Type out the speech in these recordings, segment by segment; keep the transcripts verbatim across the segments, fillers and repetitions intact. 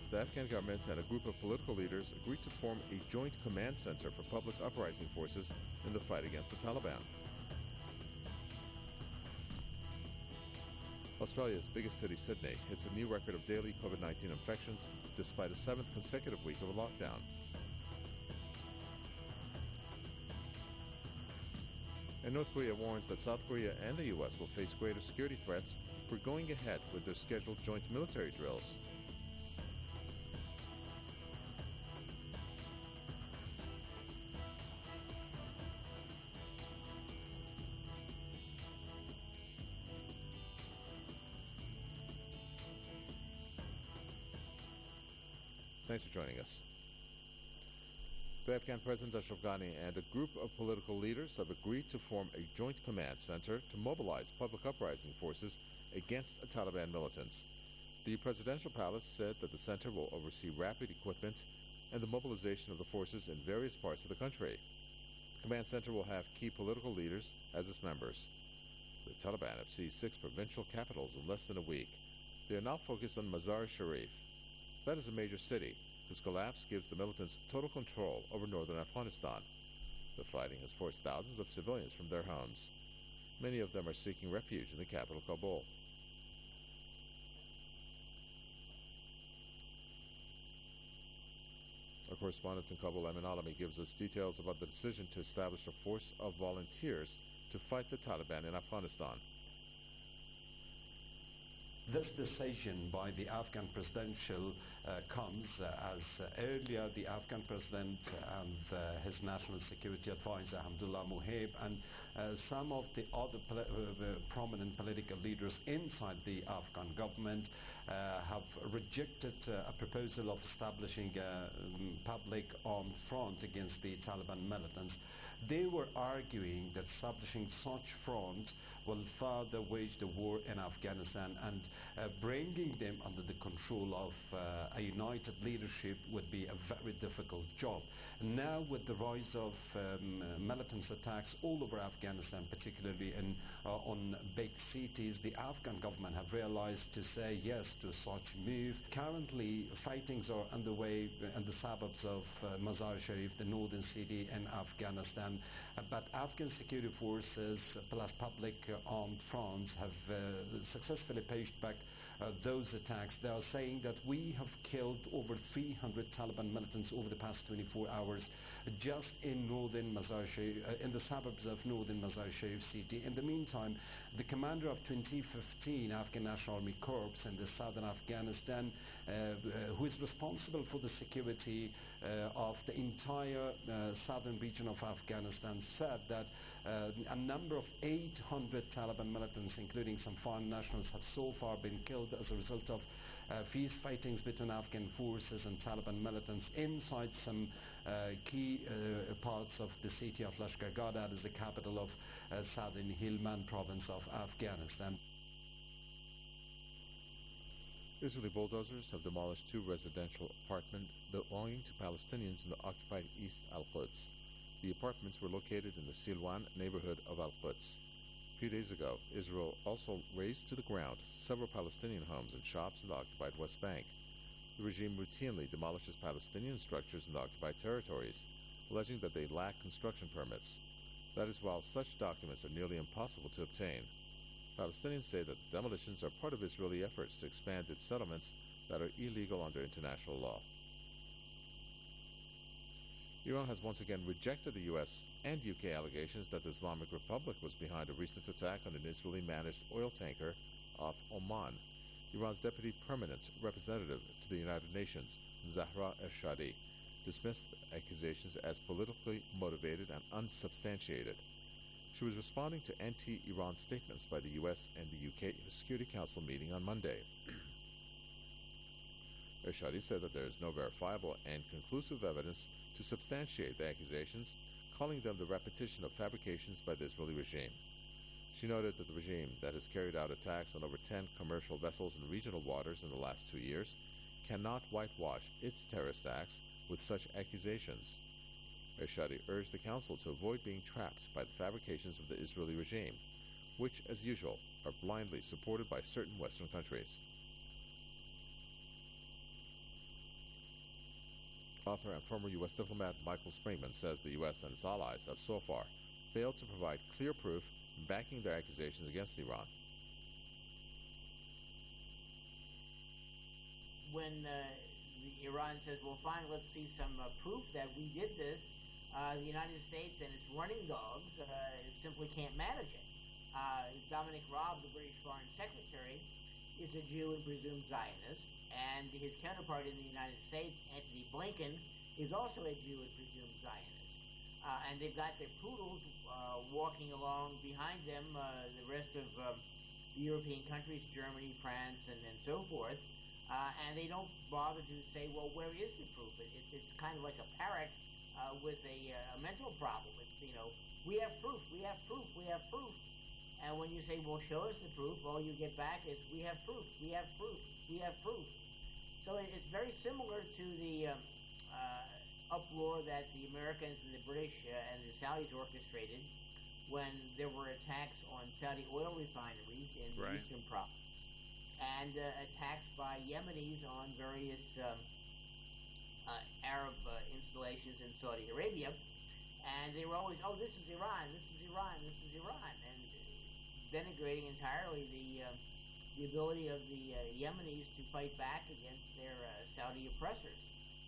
the Afghan government and a group of political leaders agreed to form a joint command center for public uprising forces in the fight against the Taliban. Australia's biggest city, Sydney, hits a new record of daily COVID nineteen infections despite a seventh consecutive week of a lockdown. And North Korea warns that South Korea and the U S will face greater security threats for going ahead with their scheduled joint military drills. Thanks for joining us. The Afghan President Ashraf Ghani and a group of political leaders have agreed to form a joint command center to mobilize public uprising forces against Taliban militants. The presidential palace said that the center will oversee rapid equipment and the mobilization of the forces in various parts of the country. The command center will have key political leaders as its members. The Taliban have seized six provincial capitals in less than a week. They are now focused on Mazar-e-Sharif. That is a major city whose collapse gives the militants total control over northern Afghanistan. The fighting has forced thousands of civilians from their homes. Many of them are seeking refuge in the capital, Kabul. Our correspondent in Kabul, Emin Alami, gives us details about the decision to establish a force of volunteers to fight the Taliban in Afghanistan. This decision by the Afghan presidential uh, comes uh, as uh, earlier the Afghan president and uh, his national security advisor Hamdullah Mohib and uh, some of the other poli- uh, prominent political leaders inside the Afghan government uh, have rejected uh, a proposal of establishing a um, public armed front against the Taliban militants. They were arguing that establishing such front will further wage the war in Afghanistan, and uh, bringing them under the control of uh, a united leadership would be a very difficult job. Now, with the rise of um, militant attacks all over Afghanistan, particularly in, uh, on big cities, the Afghan government have realized to say yes to such move. Currently, fightings are underway in the suburbs of uh, Mazar-e-Sharif, the northern city in Afghanistan, uh, but Afghan security forces plus public uh, armed fronts have uh, successfully pushed back uh, those attacks. They are saying that we have killed over three hundred Taliban militants over the past twenty-four hours just in northern Mazar-e-Sharif, uh, in the suburbs of northern Mazar-e-Sharif city. In the meantime, the commander of twenty fifteen Afghan National Army Corps in the southern Afghanistan, uh, uh, who is responsible for the security uh, of the entire uh, southern region of Afghanistan, said that uh, a number of eight hundred Taliban militants, including some foreign nationals, have so far been killed as a result of uh, fierce fightings between Afghan forces and Taliban militants inside some uh, key uh, parts of the city of Lashkar-Gah, that is the capital of uh, southern Helmand province of Afghanistan. Israeli bulldozers have demolished two residential apartments belonging to Palestinians in the occupied East Al-Quds. The apartments were located in the Silwan neighborhood of Al-Quds. A few days ago, Israel also razed to the ground several Palestinian homes and shops in the occupied West Bank. The regime routinely demolishes Palestinian structures in the occupied territories, alleging that they lack construction permits. That is while such documents are nearly impossible to obtain. Palestinians say that the demolitions are part of Israeli efforts to expand its settlements that are illegal under international law. Iran has once again rejected the U S and U K allegations that the Islamic Republic was behind a recent attack on an Israeli-managed oil tanker off Oman. Iran's deputy permanent representative to the United Nations, Zahra Ershadi, dismissed the accusations as politically motivated and unsubstantiated. She was responding to anti-Iran statements by the U S and the U K in a Security Council meeting on Monday. Ershadi said that there is no verifiable and conclusive evidence to substantiate the accusations, calling them the repetition of fabrications by the Israeli regime. She noted that the regime that has carried out attacks on over ten commercial vessels in regional waters in the last two years cannot whitewash its terrorist acts with such accusations. Ershadi urged the Council to avoid being trapped by the fabrications of the Israeli regime, which, as usual, are blindly supported by certain Western countries. Author and former U S diplomat Michael Springman says the U S and its allies have so far failed to provide clear proof backing their accusations against Iran. When uh, the Iran says, well, fine, let's see some uh, proof that we did this, uh, the United States and its running dogs uh, simply can't manage it. Uh, Dominic Raab, the British Foreign Secretary, is a Jew and presumed Zionist, and his counterpart in the United States, Anthony Blinken, is also a Jew and presumed Zionist. Uh, and they've got their poodles uh, walking along behind them, uh, the rest of um, the European countries, Germany, France, and, and so forth. Uh, and they don't bother to say, well, where is the proof? It, it's, it's kind of like a parrot uh, with a, uh, a mental problem. It's, you know, we have proof, we have proof, we have proof. And when you say, well, show us the proof, all you get back is, we have proof, we have proof, we have proof. So it, it's very similar to the um, uh, uproar that the Americans and the British uh, and the Saudis orchestrated when there were attacks on Saudi oil refineries in the Right. eastern province, and uh, attacks by Yemenis on various um, uh, Arab uh, installations in Saudi Arabia. And they were always, oh, this is Iran, this is Iran, this is Iran, and denigrating entirely the uh, the ability of the uh, Yemenis to fight back against their uh, Saudi oppressors.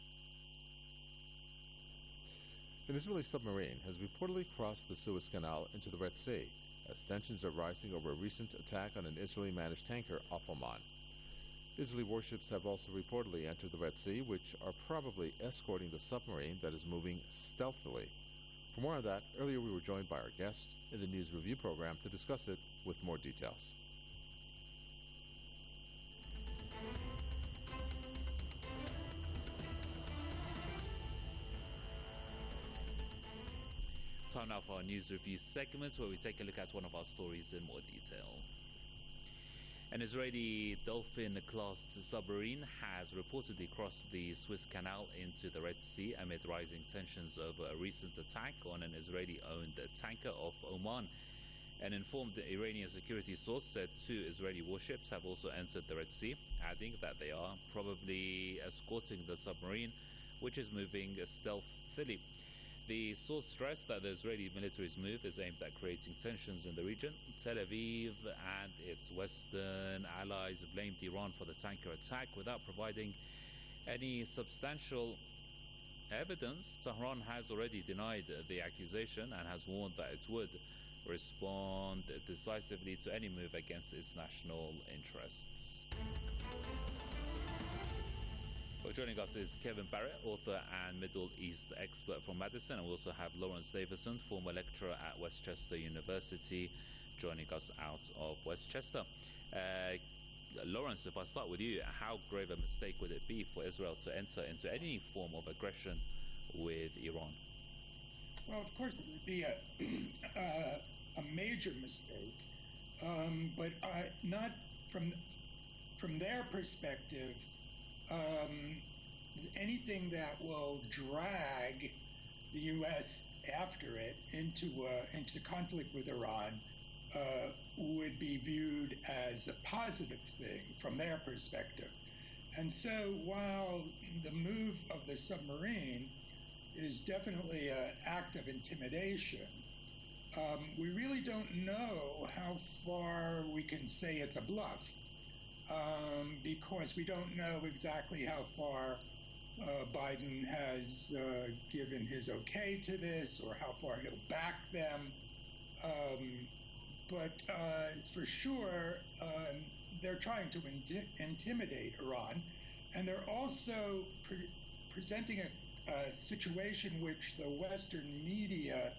An Israeli submarine has reportedly crossed the Suez Canal into the Red Sea as tensions are rising over a recent attack on an Israeli-managed tanker off Oman. Israeli warships have also reportedly entered the Red Sea, which are probably escorting the submarine that is moving stealthily. For more on that, earlier we were joined by our guest in the News Review program to discuss it with more details. Time now for our News Review segment, where we take a look at one of our stories in more detail. An Israeli Dolphin-class submarine has reportedly crossed the Suez Canal into the Red Sea amid rising tensions over a recent attack on an Israeli-owned tanker off Oman. An informed Iranian security source said two Israeli warships have also entered the Red Sea, adding that they are probably escorting the submarine, which is moving stealthily. The source stressed that the Israeli military's move is aimed at creating tensions in the region. Tel Aviv and its Western allies blamed Iran for the tanker attack without providing any substantial evidence. Tehran has already denied the accusation and has warned that it would respond decisively to any move against its national interests. Well, joining us is Kevin Barrett, author and Middle East expert from Madison, and we also have Lawrence Davison, former lecturer at Westchester University, joining us out of Westchester. Uh, Lawrence, if I start with you, how grave a mistake would it be for Israel to enter into any form of aggression with Iran? Well, of course, it would be a, uh, a major mistake, um, but uh, not from from their perspective. Um, anything that will drag the U S after it into uh, into conflict with Iran uh, would be viewed as a positive thing from their perspective. And so while the move of the submarine is definitely an act of intimidation, um, we really don't know how far we can say it's a bluff. Um, because we don't know exactly how far uh, Biden has uh, given his okay to this or how far he'll back them. Um, but uh, for sure, um, they're trying to inti- intimidate Iran. And they're also pre- presenting a, a situation which the Western media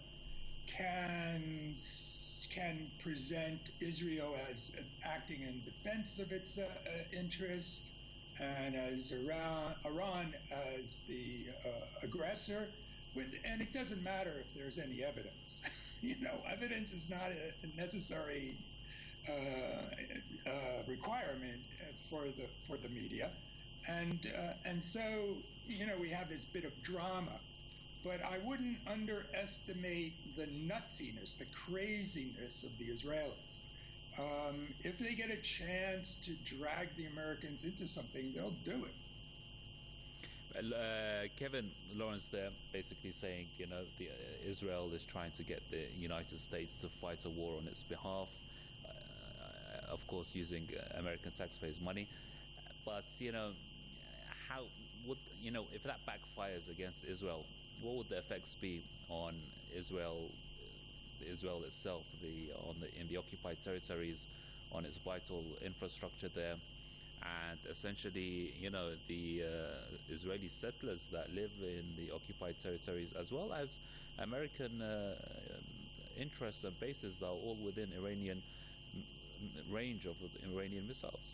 can can present Israel as acting in defense of its uh, uh, interests, and as Iran, Iran as the uh, aggressor. With, and it doesn't matter if there's any evidence. You know, evidence is not a necessary uh, uh, requirement for the for the media, and uh, and so you know we have this bit of drama. But I wouldn't underestimate the nutsiness, the craziness of the Israelis. Um, if they get a chance to drag the Americans into something, they'll do it. Well, uh, Kevin Lawrence there basically saying, you know, the, uh, Israel is trying to get the United States to fight a war on its behalf, uh, of course using uh, American taxpayers' money. But, you know, how would, you know, if that backfires against Israel, what would the effects be on Israel, Israel itself, the on the in the occupied territories, on its vital infrastructure there, and essentially, you know, the uh, Israeli settlers that live in the occupied territories, as well as American uh, interests and bases that are all within Iranian m- range of Iranian missiles.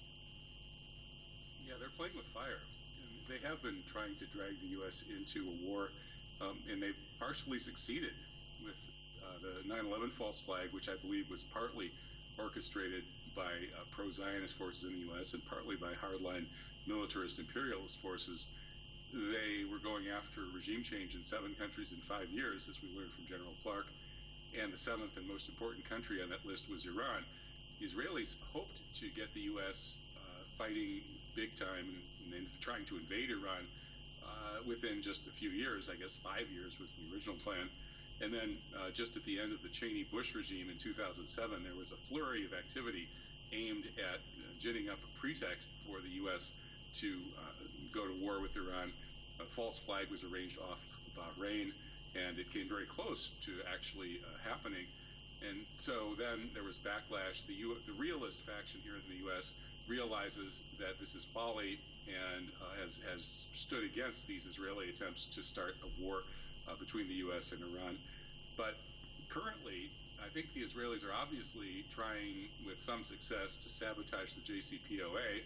Yeah, they're playing with fire. And they have been trying to drag the U S into a war, um, and they've partially succeeded with uh, the nine eleven false flag, which I believe was partly orchestrated by uh, pro-Zionist forces in the U S and partly by hardline militarist imperialist forces. They were going after regime change in seven countries in five years, as we learned from General Clark, and the seventh and most important country on that list was Iran. The Israelis hoped to get the U S uh, fighting big time and, and trying to invade Iran uh, within just a few years. I guess five years was the original plan. And then uh, just at the end of the Cheney-Bush regime in two thousand seven, there was a flurry of activity aimed at uh, ginning up a pretext for the U S to uh, go to war with Iran. A false flag was arranged off Bahrain, and it came very close to actually uh, happening. And so then there was backlash. The, U- the realist faction here in the U S realizes that this is folly and uh, has, has stood against these Israeli attempts to start a war uh, between the U S and Iran. But currently, I think the Israelis are obviously trying with some success to sabotage the J C P O A,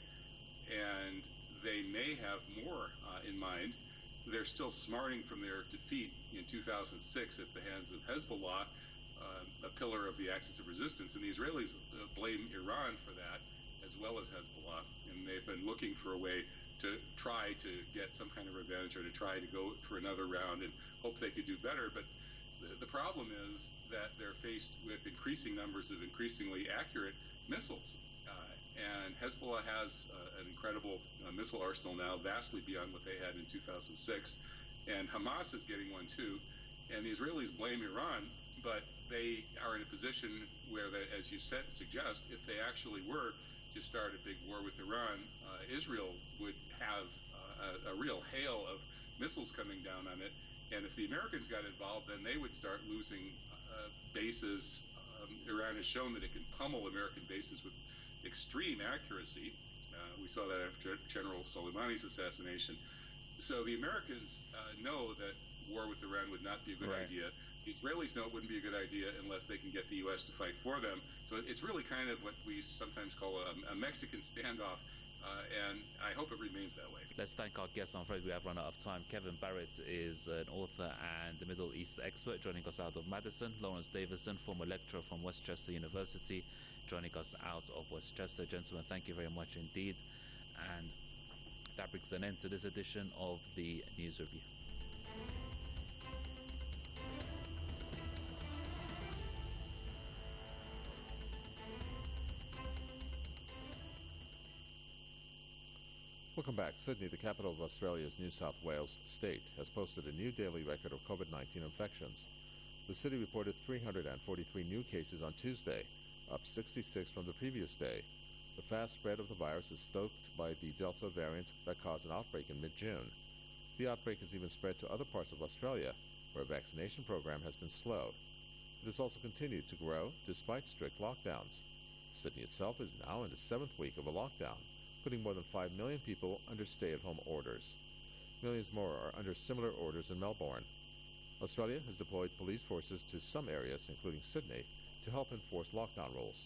and they may have more uh, in mind. They're still smarting from their defeat in two thousand six at the hands of Hezbollah, uh, a pillar of the Axis of Resistance, and the Israelis uh, blame Iran for that, as well as Hezbollah, and they've been looking for a way to try to get some kind of revenge or to try to go for another round and hope they could do better. But the, the problem is that they're faced with increasing numbers of increasingly accurate missiles. Uh, and Hezbollah has uh, an incredible uh, missile arsenal now, vastly beyond what they had in two thousand six. And Hamas is getting one too. And the Israelis blame Iran, but they are in a position where, they, as you said, suggest, if they actually were to start a big war with Iran, uh, Israel would have uh, a, a real hail of missiles coming down on it. And if the Americans got involved, then they would start losing uh, bases. Um, Iran has shown that it can pummel American bases with extreme accuracy. Uh, we saw that after General Soleimani's assassination. So the Americans uh, know that war with Iran would not be a good right. idea. The Israelis know it wouldn't be a good idea unless they can get the U S to fight for them. So it's really kind of what we sometimes call a, a Mexican standoff, uh, and I hope it remains that way. Let's thank our guests. I'm afraid we have run out of time. Kevin Barrett is an author and a Middle East expert joining us out of Madison. Lawrence Davidson, former lecturer from Westchester University, joining us out of Westchester. Gentlemen, thank you very much indeed. And that brings an end to this edition of the News Review. Welcome back. Sydney, the capital of Australia's New South Wales state, has posted a new daily record of COVID nineteen infections. The city reported three hundred forty-three new cases on Tuesday, up sixty-six from the previous day. The fast spread of the virus is stoked by the Delta variant that caused an outbreak in mid-June. The outbreak has even spread to other parts of Australia, where a vaccination program has been slow. It has also continued to grow despite strict lockdowns. Sydney itself is now in the seventh week of a lockdown, putting more than five million people under stay-at-home orders. Millions more are under similar orders in Melbourne. Australia has deployed police forces to some areas, including Sydney, to help enforce lockdown rules.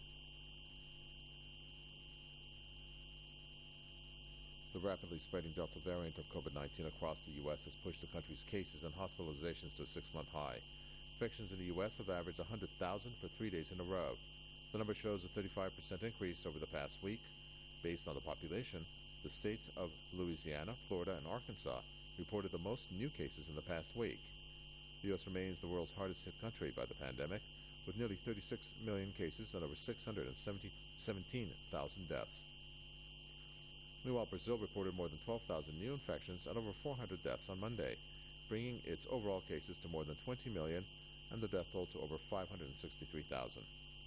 The rapidly spreading Delta variant of COVID nineteen across the U S has pushed the country's cases and hospitalizations to a six-month high. Infections in the U S have averaged one hundred thousand for three days in a row. The number shows a thirty-five percent increase over the past week. Based on the population, the states of Louisiana, Florida, and Arkansas reported the most new cases in the past week. The U S remains the world's hardest-hit country by the pandemic, with nearly thirty-six million cases and over six hundred seventeen thousand deaths. Meanwhile, Brazil reported more than twelve thousand new infections and over four hundred deaths on Monday, bringing its overall cases to more than twenty million and the death toll to over five hundred sixty-three thousand.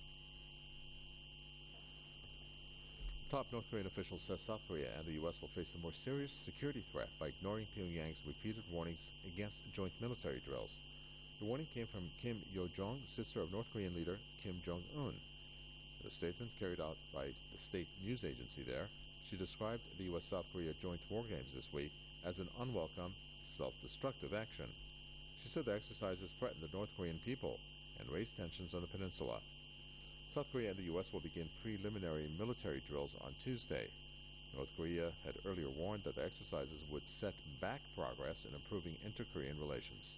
Top North Korean official says South Korea and the U S will face a more serious security threat by ignoring Pyongyang's repeated warnings against joint military drills. The warning came from Kim Yo-jong, sister of North Korean leader Kim Jong-un. In a statement carried out by the state news agency there, she described the U S-South Korea joint war games this week as an unwelcome, self-destructive action. She said the exercises threaten the North Korean people and raise tensions on the peninsula. South Korea and the U S will begin preliminary military drills on Tuesday. North Korea had earlier warned that the exercises would set back progress in improving inter-Korean relations.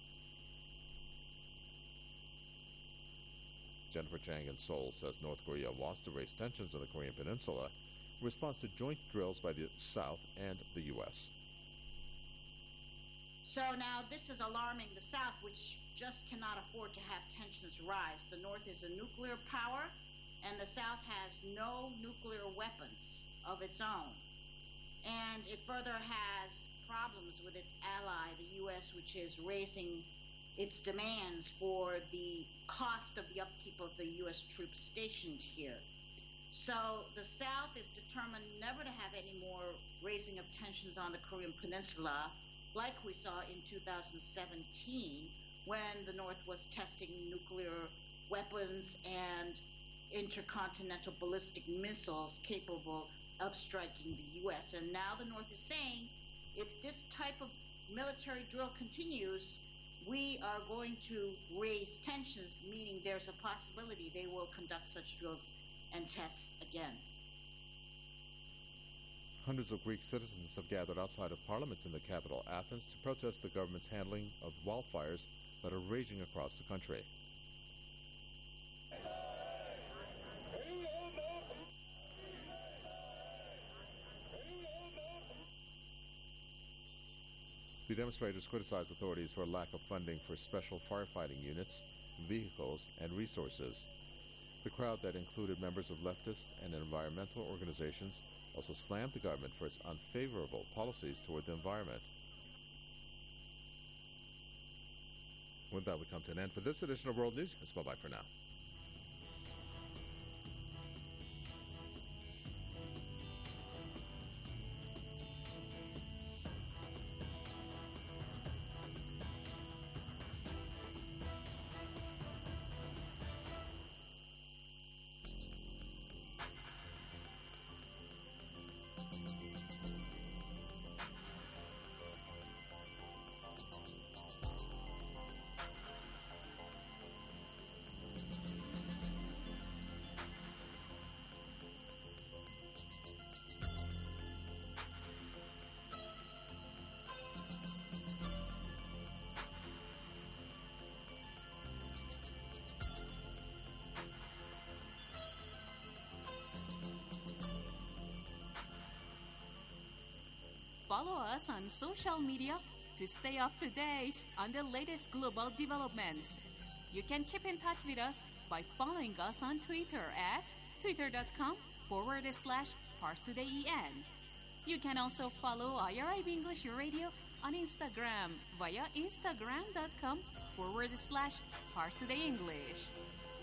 Jennifer Chang in Seoul says North Korea wants to raise tensions on the Korean peninsula in response to joint drills by the South and the U S. So now this is alarming the South, which just cannot afford to have tensions rise. The North is a nuclear power, and the South has no nuclear weapons of its own. And it further has problems with its ally, the U S, which is raising its demands for the cost of the upkeep of the U S troops stationed here. So the South is determined never to have any more raising of tensions on the Korean Peninsula, like we saw in two thousand seventeen, when the North was testing nuclear weapons and intercontinental ballistic missiles capable of striking the U S. And now the North is saying, if this type of military drill continues, we are going to raise tensions, meaning there's a possibility they will conduct such drills and tests again. Hundreds of Greek citizens have gathered outside of Parliament in the capital, Athens, to protest the government's handling of wildfires that are raging across the country. The demonstrators criticized authorities for a lack of funding for special firefighting units, vehicles, and resources. The crowd that included members of leftist and environmental organizations also slammed the government for its unfavorable policies toward the environment. With that, we come to an end for this edition of World News. It's bye-bye for now. Follow us on social media to stay up to date on the latest global developments. You can keep in touch with us by following us on Twitter at twitter.com forward slash ParsTodayEN. You can also follow I R I B English Radio on Instagram via instagram.com forward slash ParsTodayEnglish.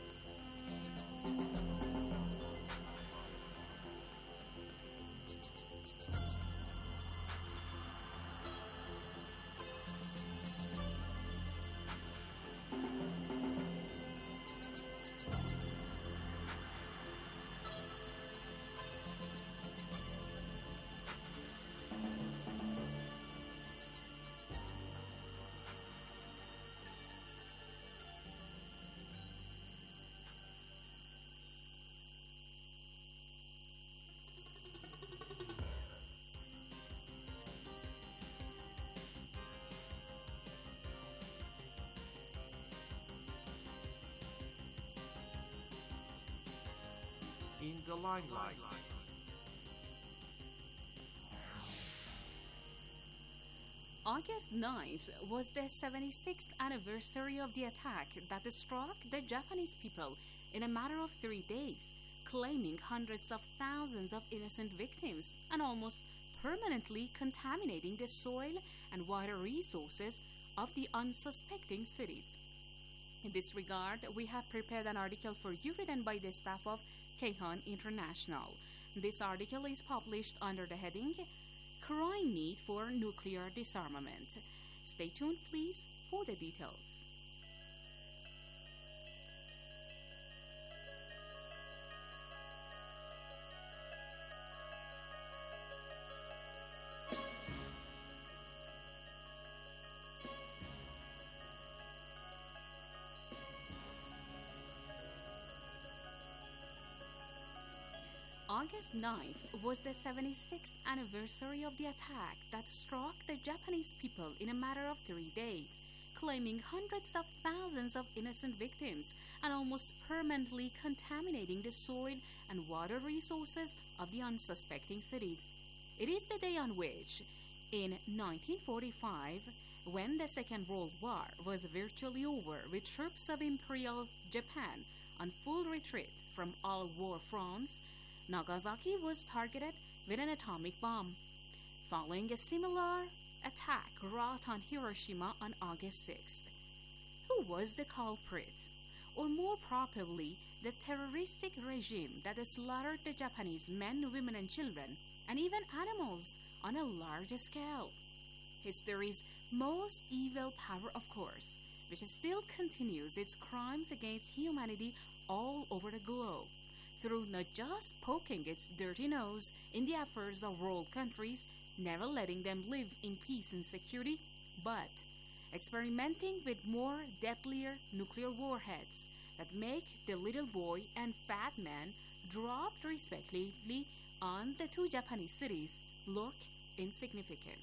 In the limelight. August ninth was the seventy-sixth anniversary of the attack that struck the Japanese people in a matter of three days, claiming hundreds of thousands of innocent victims and almost permanently contaminating the soil and water resources of the unsuspecting cities. In this regard, we have prepared an article for you written by the staff of KHON International. This article is published under the heading Crying Need for Nuclear Disarmament. Stay tuned, please, for the details. August ninth was the seventy-sixth anniversary of the attack that struck the Japanese people in a matter of three days, claiming hundreds of thousands of innocent victims and almost permanently contaminating the soil and water resources of the unsuspecting cities. It is the day on which, in nineteen forty-five, when the Second World War was virtually over with troops of Imperial Japan on full retreat from all war fronts, Nagasaki was targeted with an atomic bomb, following a similar attack wrought on Hiroshima on August sixth. Who was the culprit? Or more properly, the terroristic regime that slaughtered the Japanese men, women, and children, and even animals on a large scale? History's most evil power, of course, which still continues its crimes against humanity all over the globe, through not just poking its dirty nose in the affairs of world countries, never letting them live in peace and security, but experimenting with more deadlier nuclear warheads that make the little boy and fat man dropped respectively on the two Japanese cities look insignificant.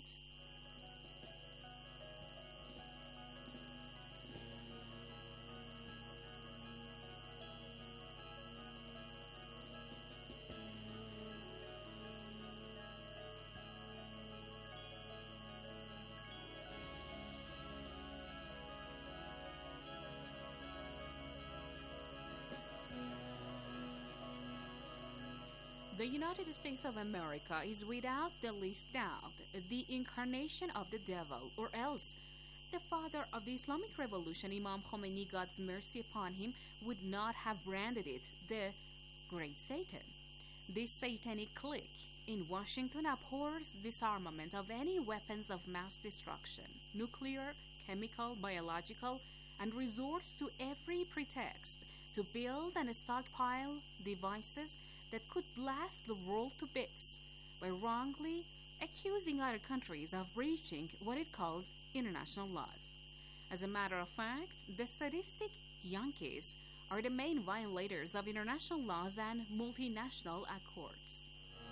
The United States of America is without the least doubt the incarnation of the devil, or else the father of the Islamic Revolution, Imam Khomeini, God's mercy upon him, would not have branded it the Great Satan. This satanic clique in Washington abhors disarmament of any weapons of mass destruction, nuclear, chemical, biological, and resorts to every pretext to build and stockpile devices that could blast the world to bits by wrongly accusing other countries of breaching what it calls international laws. As a matter of fact, the sadistic Yankees are the main violators of international laws and multinational accords.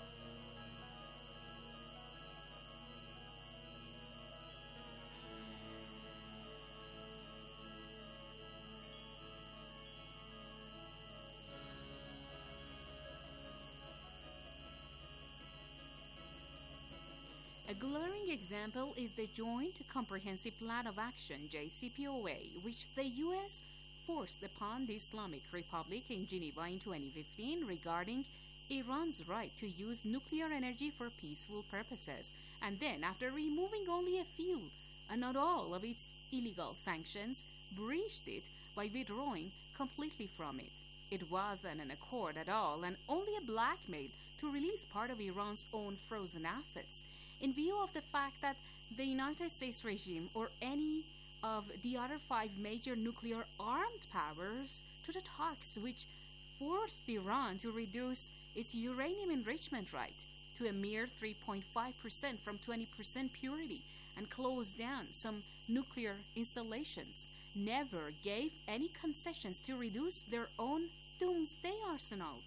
A glaring example is the Joint Comprehensive Plan of Action, J C P O A, which the U S forced upon the Islamic Republic in Geneva in twenty fifteen regarding Iran's right to use nuclear energy for peaceful purposes, and then, after removing only a few and not all of its illegal sanctions, breached it by withdrawing completely from it. It wasn't an accord at all, and only a blackmail to release part of Iran's own frozen assets, in view of the fact that the United States regime or any of the other five major nuclear armed powers to the talks which forced Iran to reduce its uranium enrichment rate to a mere three point five percent from twenty percent purity and close down some nuclear installations, never gave any concessions to reduce their own doomsday arsenals.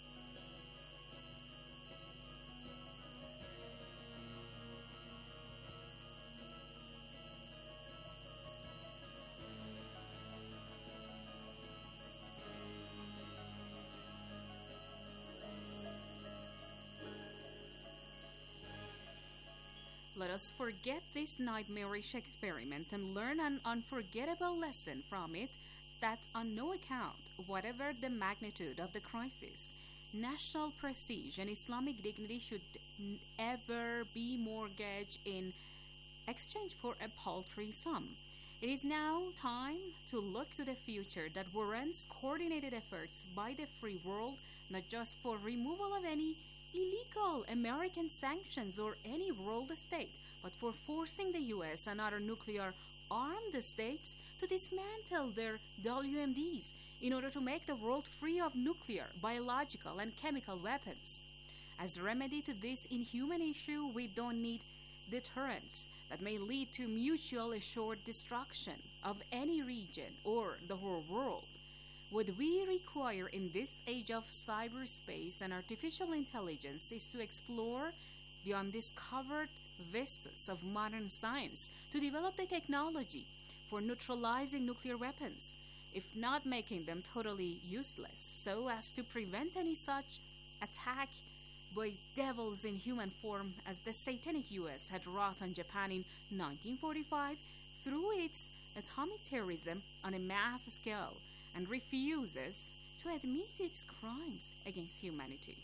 Let us forget this nightmarish experiment and learn an unforgettable lesson from it, that on no account, whatever the magnitude of the crisis, national prestige and Islamic dignity should n- ever be mortgaged in exchange for a paltry sum. It is now time to look to the future that warrants coordinated efforts by the free world, not just for removal of any illegal American sanctions or any world state, but for forcing the U S and other nuclear armed states to dismantle their W M Ds in order to make the world free of nuclear, biological, and chemical weapons. As a remedy to this inhuman issue, we don't need deterrence that may lead to mutual assured destruction of any region or the whole world. What we require in this age of cyberspace and artificial intelligence is to explore the undiscovered vistas of modern science to develop the technology for neutralizing nuclear weapons, if not making them totally useless, so as to prevent any such attack by devils in human form as the satanic U S had wrought on Japan in nineteen forty-five through its atomic terrorism on a mass scale, and refuses to admit its crimes against humanity.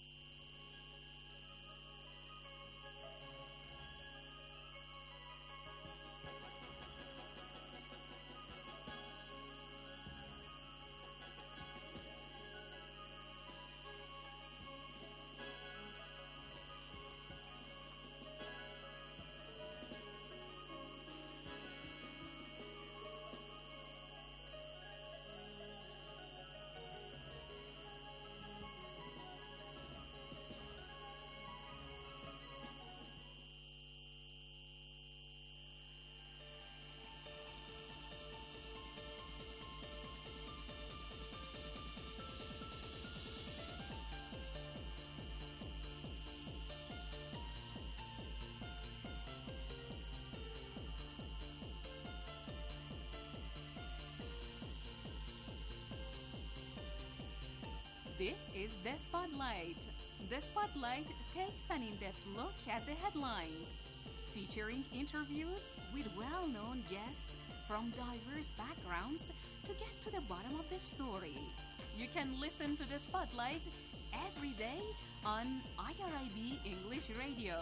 This is The Spotlight. The Spotlight takes an in-depth look at the headlines, featuring interviews with well-known guests from diverse backgrounds to get to the bottom of the story. You can listen to The Spotlight every day on I R I B English Radio.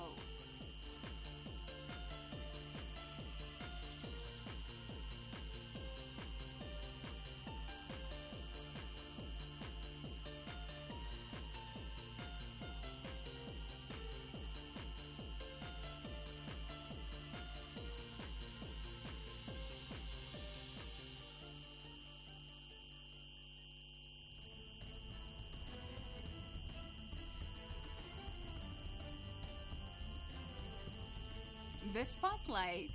The Spotlight.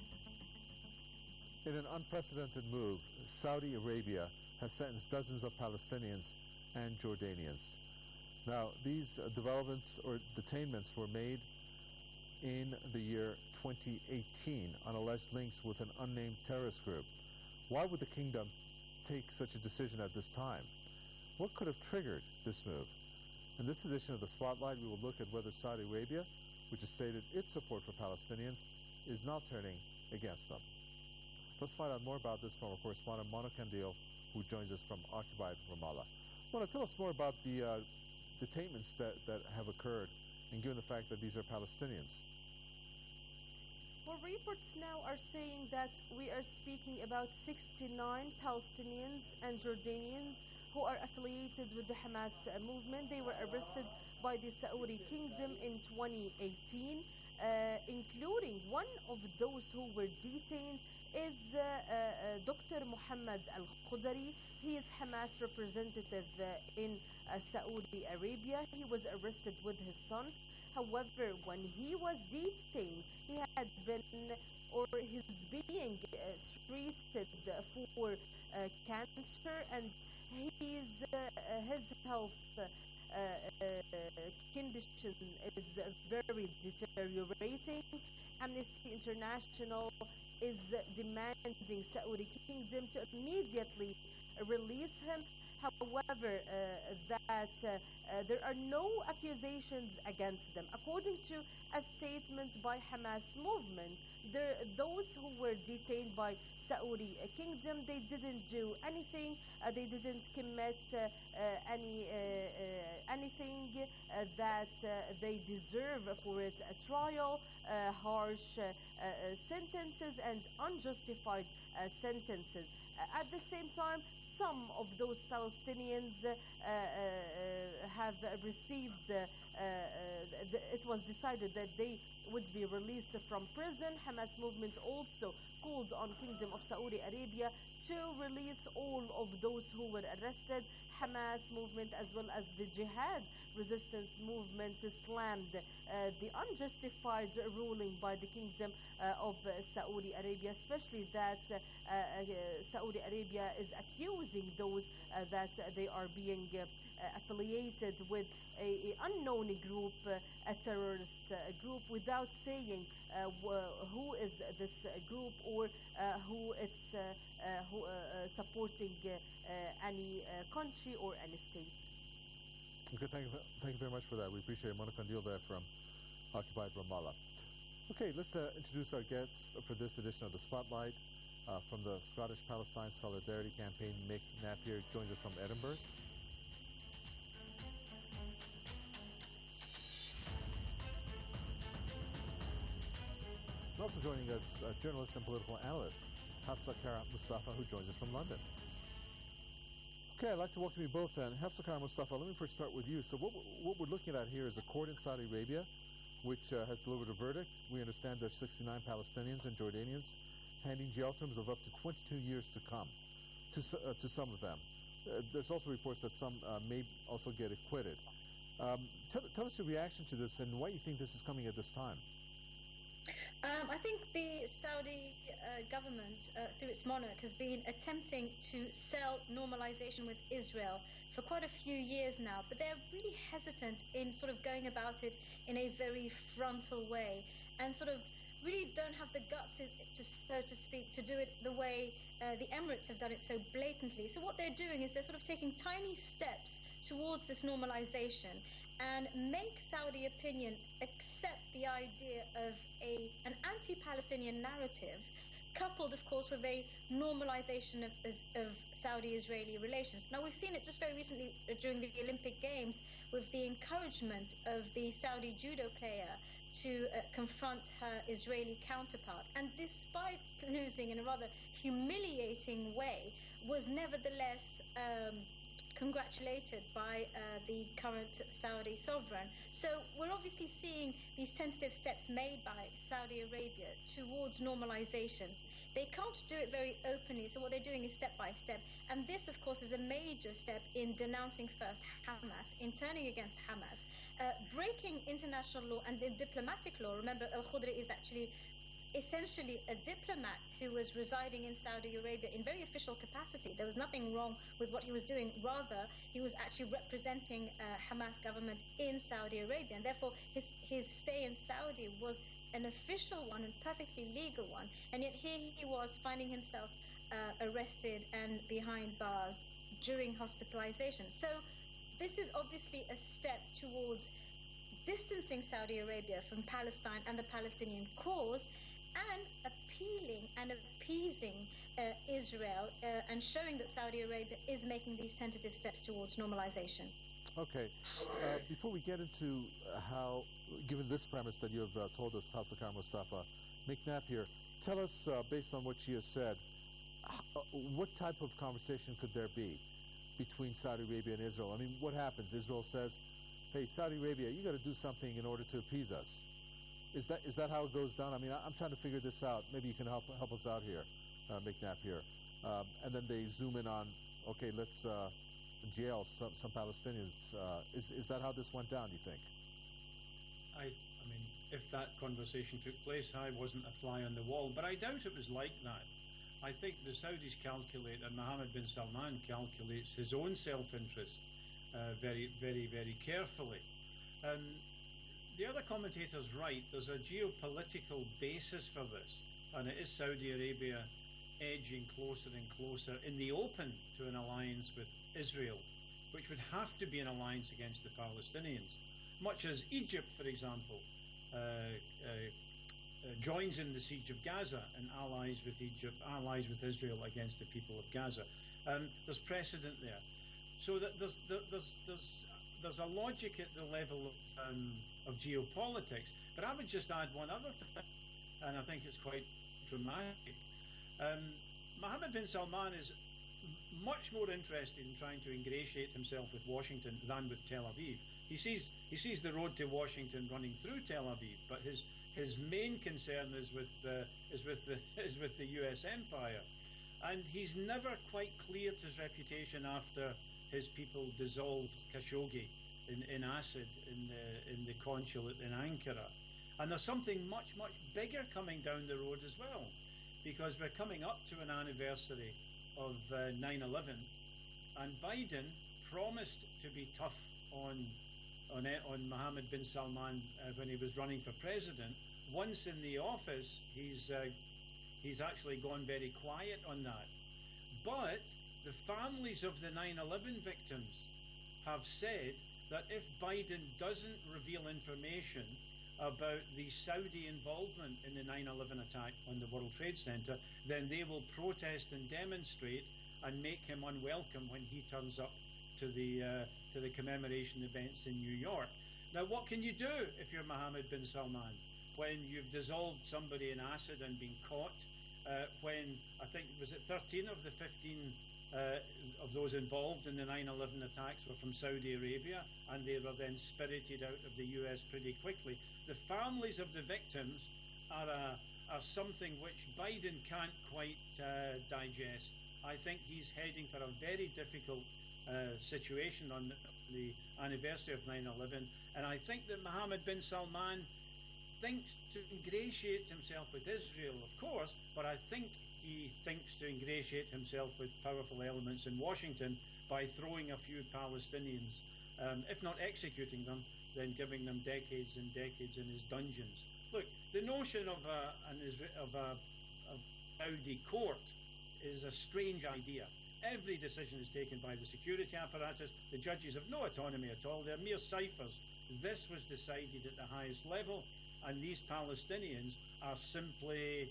In an unprecedented move, Saudi Arabia has sentenced dozens of Palestinians and Jordanians. Now, these uh, developments or detainments were made in the year twenty eighteen on alleged links with an unnamed terrorist group. Why would the kingdom take such a decision at this time? What could have triggered this move? In this edition of The Spotlight, we will look at whether Saudi Arabia, which has stated its support for Palestinians, is now turning against them. Let's find out more about this from our correspondent, Mona Kandil, who joins us from occupied Ramallah. Mona, tell us more about the uh, detainments that, that have occurred, and given the fact that these are Palestinians. Well, reports now are saying that we are speaking about sixty-nine Palestinians and Jordanians who are affiliated with the Hamas uh, movement. They were arrested by the Saudi kingdom in twenty eighteen, uh, including one of those who were detained is uh, uh, uh, Doctor Mohammed Al-Khudari. He is Hamas representative uh, in uh, Saudi Arabia. He was arrested with his son. However, when he was detained, he had been, or he's being uh, treated for uh, cancer, and his, uh, his health uh, uh, condition is very deteriorating. Amnesty International is demanding Saudi Kingdom to immediately release him. However, uh, that uh, uh, there are no accusations against them. According to a statement by Hamas movement, there, those who were detained by Saudi Kingdom, they didn't do anything. Uh, they didn't commit uh, uh, any uh, uh, anything, uh, that uh, they deserve for it a trial, uh, harsh uh, uh, sentences, and unjustified uh, sentences. Uh, at the same time, some of those Palestinians uh, uh, have received, uh, uh, th- it was decided that they would be released from prison. Hamas movement also called on Kingdom of Saudi Arabia to release all of those who were arrested. Hamas movement as well as the Jihad resistance movement slammed uh, the unjustified ruling by the Kingdom uh, of uh, Saudi Arabia, especially that uh, uh, Saudi Arabia is accusing those uh, that uh, they are being uh, affiliated with a, a unknown group, uh, a terrorist uh, group, without saying uh, wh- who is this uh, group or uh, who it's uh, uh, who, uh, uh, supporting uh, uh, any uh, country or any state. Okay, thank you, thank you very much for that. We appreciate it. Mona Kandil there from Occupied Ramallah. Okay, let's uh, introduce our guests for this edition of the Spotlight. Uh, from the Scottish Palestine Solidarity Campaign, Mick Napier joins us from Edinburgh. Also joining us, uh, journalist and political analyst Hafsa Kara Mustafa, who joins us from London. Okay, I'd like to welcome you both then. Hafsa Kara Mustafa, let me first start with you. So what, what we're looking at here is a court in Saudi Arabia which uh, has delivered a verdict. We understand there's sixty-nine Palestinians and Jordanians handing jail terms of up to twenty-two years to come to, uh, to some of them. Uh, there's also reports that some uh, may also get acquitted. Um, tell, tell us your reaction to this and why you think this is coming at this time. Um, I think the Saudi uh, government, uh, through its monarch, has been attempting to sell normalization with Israel for quite a few years now, but they're really hesitant in sort of going about it in a very frontal way, and sort of really don't have the guts, to, to, so to speak, to do it the way uh, the Emirates have done it so blatantly. So what they're doing is they're sort of taking tiny steps towards this normalization and make Saudi opinion accept the idea of a an anti-Palestinian narrative, coupled, of course, with a normalization of, of Saudi-Israeli relations. Now, we've seen it just very recently during the Olympic Games with the encouragement of the Saudi judo player to uh, confront her Israeli counterpart. And despite losing in a rather humiliating way, was nevertheless um, congratulated by uh, the current Saudi sovereign. So we're obviously seeing these tentative steps made by Saudi Arabia towards normalization. They can't do it very openly, so what they're doing is step by step. And this, of course, is a major step in denouncing first Hamas, in turning against Hamas, uh, breaking international law and the diplomatic law. Remember, Al-Khudri is actually essentially a diplomat who was residing in Saudi Arabia in very official capacity. There was nothing wrong with what he was doing. Rather, he was actually representing uh, Hamas government in Saudi Arabia, and therefore his, his stay in Saudi was an official one and perfectly legal one. And yet here he was finding himself uh, arrested and behind bars during hospitalization. So this is obviously a step towards distancing Saudi Arabia from Palestine and the Palestinian cause, and appealing and appeasing uh, Israel uh, and showing that Saudi Arabia is making these tentative steps towards normalization. Okay. Uh, before we get into uh, how, given this premise that you have uh, told us, Hafsa Kara Mustafa, Mick Napier, tell us, uh, based on what she has said, uh, what type of conversation could there be between Saudi Arabia and Israel? I mean, what happens? Israel says, hey, Saudi Arabia, you got to do something in order to appease us. Is that is that how it goes down? I mean, I, I'm trying to figure this out. Maybe you can help help us out here, uh, Mick Napier. Um, and then they zoom in on, okay, let's uh, jail some, some Palestinians. Uh, is is that how this went down, you think? I, I mean, if that conversation took place, I wasn't a fly on the wall, but I doubt it was like that. I think the Saudis calculate, and Mohammed bin Salman calculates his own self-interest uh, very, very, very carefully. Um, The other commentator's right. There's a geopolitical basis for this, and it is Saudi Arabia edging closer and closer in the open to an alliance with Israel, which would have to be an alliance against the Palestinians, much as Egypt, for example, uh, uh, uh, joins in the siege of Gaza and allies with Egypt, allies with Israel against the people of Gaza. Um, there's precedent there. So that there's, there's, there's there's a logic at the level of, um, of geopolitics. But I would just add one other thing, and I think it's quite dramatic. Um, Mohammed bin Salman is m- much more interested in trying to ingratiate himself with Washington than with Tel Aviv. He sees he sees the road to Washington running through Tel Aviv, but his his main concern is with the is with the is with the U S empire, and he's never quite cleared his reputation after his people dissolved Khashoggi in, in acid in the in the consulate in Ankara, and there's something much much bigger coming down the road as well, because we're coming up to an anniversary of uh, nine eleven, and Biden promised to be tough on on on Mohammed bin Salman uh, when he was running for president. Once in the office, he's uh, he's actually gone very quiet on that. But the families of the nine eleven victims have said that if Biden doesn't reveal information about the Saudi involvement in the nine eleven attack on the World Trade Center, then they will protest and demonstrate and make him unwelcome when he turns up to the uh, to the commemoration events in New York. Now, what can you do if you're Mohammed bin Salman when you've dissolved somebody in acid and been caught? Uh, when I think was it thirteen of the fifteen uh, of those involved in the nine eleven attacks were from Saudi Arabia, and they were then spirited out of the U S pretty quickly. The families of the victims are a, are something which Biden can't quite uh, digest. I think he's heading for a very difficult uh, situation on the, the anniversary of nine eleven, and I think that Mohammed bin Salman thinks to ingratiate himself with Israel, of course, but I think he thinks to ingratiate himself with powerful elements in Washington by throwing a few Palestinians, um, if not executing them, then giving them decades and decades in his dungeons. Look, the notion of a, an Isra- of a, a Saudi court is a strange idea. Every decision is taken by the security apparatus. The judges have no autonomy at all. They're mere ciphers. This was decided at the highest level, and these Palestinians are simply,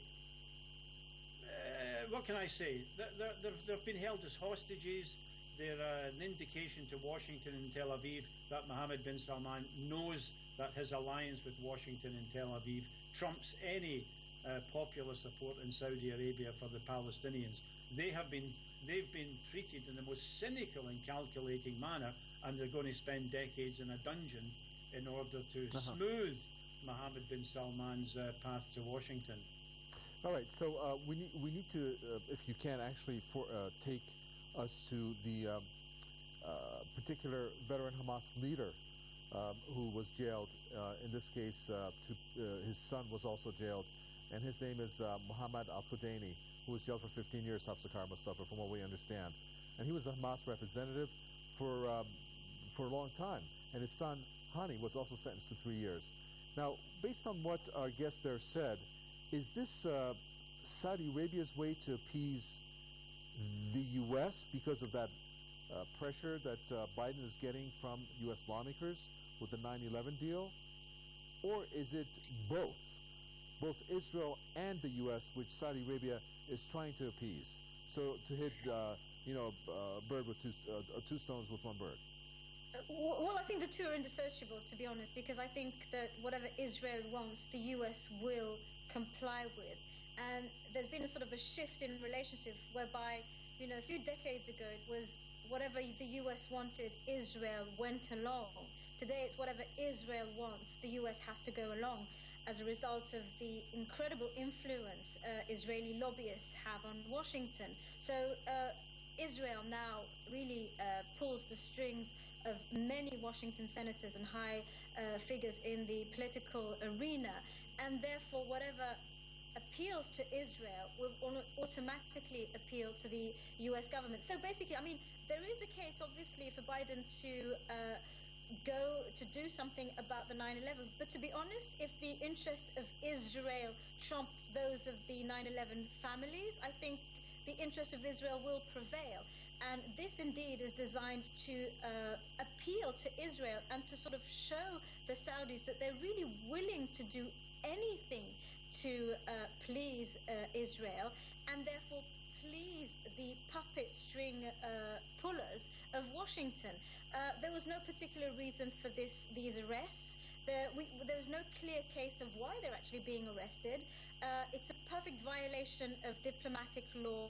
uh, what can I say? They're, they're, they've been held as hostages. They're uh, an indication to Washington and Tel Aviv that Mohammed bin Salman knows that his alliance with Washington and Tel Aviv trumps any uh, popular support in Saudi Arabia for the Palestinians. They have been, they've been treated in the most cynical and calculating manner, and they're going to spend decades in a dungeon in order to uh-huh. smooth Mohammed bin Salman's uh, path to Washington. All right, so uh, we need we need to, uh, if you can, actually for uh, take us to the um, uh, particular veteran Hamas leader um, who was jailed. Uh, in this case, uh, to, uh, his son was also jailed, and his name is uh, Mohammed Al-Qudani, who was jailed for fifteen years, Hafsakar Mustafa, from what we understand. And he was a Hamas representative for um, for a long time, and his son Hani was also sentenced to three years. Now, based on what our guest there said, is this uh, Saudi Arabia's way to appease the U S because of that uh, pressure that uh, Biden is getting from U S lawmakers with the nine eleven deal? Or is it both? Both Israel and the U S, which Saudi Arabia is trying to appease? So to hit, uh, you know, a bird with two, uh, two stones with one bird. Well, I think the two are indissociable, to be honest, because I think that whatever Israel wants, the U S will comply with. And there's been a sort of a shift in relationship whereby, you know, a few decades ago it was whatever the U S wanted, Israel went along. Today it's whatever Israel wants, the U S has to go along, as a result of the incredible influence uh, Israeli lobbyists have on Washington. So uh, Israel now really uh, pulls the strings of many Washington senators and high uh, figures in the political arena, and therefore whatever appeals to Israel will automatically appeal to the U S government. So basically, I mean, there is a case, obviously, for Biden to uh, go to do something about the nine eleven, but to be honest, if the interests of Israel trump those of the nine eleven families, I think the interest of Israel will prevail. And this indeed is designed to uh, appeal to Israel and to sort of show the Saudis that they're really willing to do anything to uh, please uh, Israel, and therefore please the puppet string uh, pullers of Washington. Uh, there was no particular reason for this these arrests. There, we, there was no clear case of why they're actually being arrested. Uh, it's a perfect violation of diplomatic law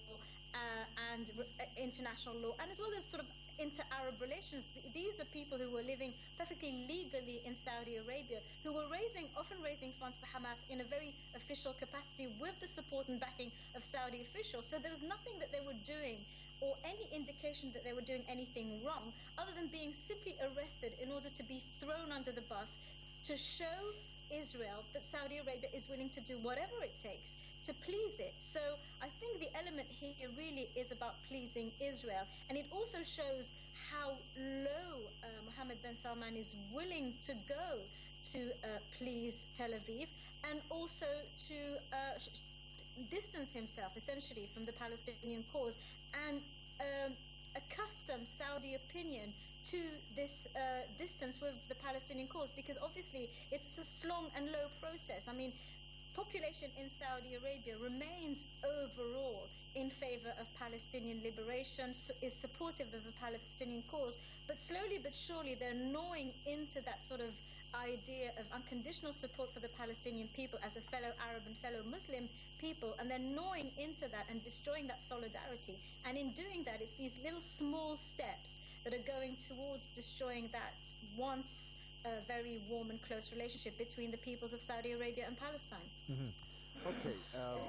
uh, and uh, international law, and as well as sort of inter-Arab relations. These are people who were living perfectly legally in Saudi Arabia, who were raising, often raising funds for Hamas in a very official capacity with the support and backing of Saudi officials. So there was nothing that they were doing or any indication that they were doing anything wrong, other than being simply arrested in order to be thrown under the bus to show Israel that Saudi Arabia is willing to do whatever it takes to please it. So I think the element here really is about pleasing Israel, and it also shows how low uh, Mohammed bin Salman is willing to go to uh, please Tel Aviv, and also to uh, sh- distance himself essentially from the Palestinian cause and um, accustom Saudi opinion to this uh, distance with the Palestinian cause, because obviously it's a long and low process. I mean, population in Saudi Arabia remains overall in favor of Palestinian liberation, is supportive of the Palestinian cause, but slowly but surely they're gnawing into that sort of idea of unconditional support for the Palestinian people as a fellow Arab and fellow Muslim people, and they're gnawing into that and destroying that solidarity. And in doing that, it's these little small steps that are going towards destroying that once a very warm and close relationship between the peoples of Saudi Arabia and Palestine. Mm-hmm. Okay, um,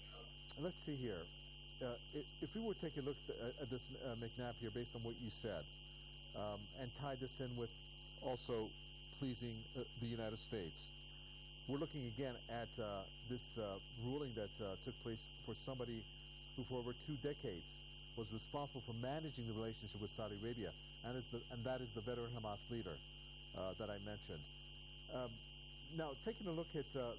let's see here. Uh, if, if we were to take a look th- at this, uh, McNabb, here, based on what you said, um, and tie this in with also pleasing uh, the United States, we're looking again at uh, this uh, ruling that uh, took place for somebody who for over two decades was responsible for managing the relationship with Saudi Arabia, and, is the, and that is the veteran Hamas leader uh, that I mentioned. Um, now, taking a look at uh,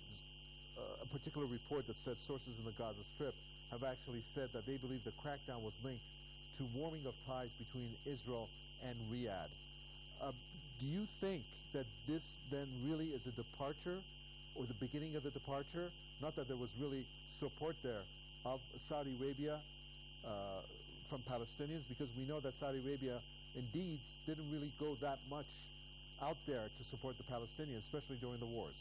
a particular report that said sources in the Gaza Strip have actually said that they believe the crackdown was linked to warming of ties between Israel and Riyadh. Uh, do you think that this then really is a departure, or the beginning of the departure? Not that there was really support there of Saudi Arabia uh, from Palestinians, because we know that Saudi Arabia indeed didn't really go that much out there to support the Palestinians, especially during the wars.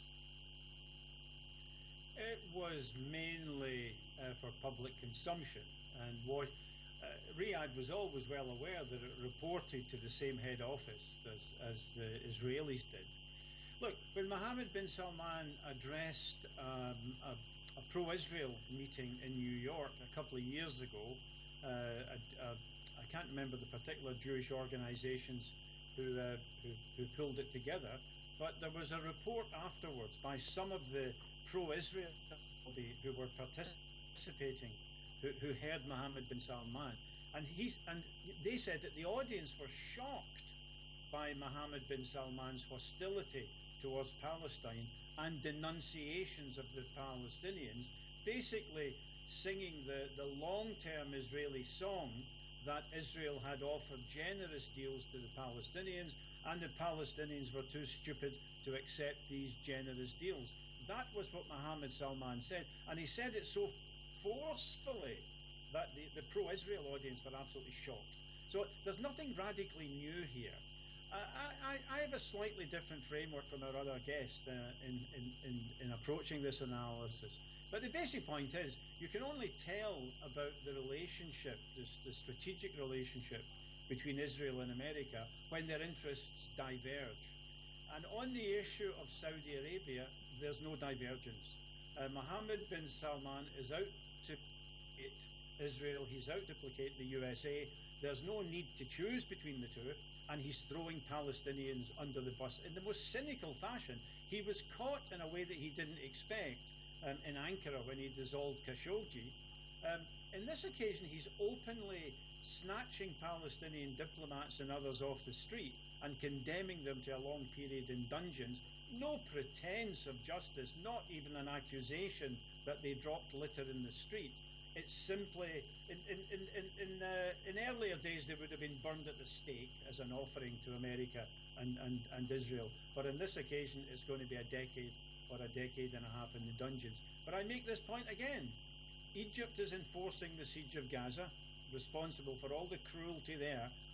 It was mainly uh, for public consumption, and what uh, Riyadh was always well aware that it reported to the same head office as, as the Israelis did. Look, when Mohammed bin Salman addressed um, a, a pro-Israel meeting in New York a couple of years ago, uh, a, a, I can't remember the particular Jewish organizations who, uh, who, who pulled it together, but there was a report afterwards by some of the pro-Israel who were participating, who, who heard Mohammed bin Salman, and he and they said that the audience were shocked by Mohammed bin Salman's hostility towards Palestine and denunciations of the Palestinians, basically singing the, the long-term Israeli song that Israel had offered generous deals to the Palestinians, and the Palestinians were too stupid to accept these generous deals. That was what Mohammed Salman said, and he said it so forcefully that the, the pro-Israel audience were absolutely shocked. So there's nothing radically new here. Uh, I, I, I have a slightly different framework from our other guest uh, in, in, in, in approaching this analysis. But the basic point is, you can only tell about the relationship, this, the strategic relationship between Israel and America when their interests diverge. And on the issue of Saudi Arabia, there's no divergence. Uh, Mohammed bin Salman is out to placate Israel, he's out to placate the U S A. There's no need to choose between the two, and he's throwing Palestinians under the bus in the most cynical fashion. He was caught in a way that he didn't expect um, in Ankara when he dissolved Khashoggi. Um, in this occasion, he's openly snatching Palestinian diplomats and others off the street and condemning them to a long period in dungeons. No pretense of justice, not even an accusation that they dropped litter in the street. It's simply, in in in in, in, uh, in earlier days, they would have been burned at the stake as an offering to America and, and, and Israel. But on this occasion, it's going to be a decade or a decade and a half in the dungeons. But I make this point again. Egypt is enforcing the siege of Gaza, responsible for all the cruelty there,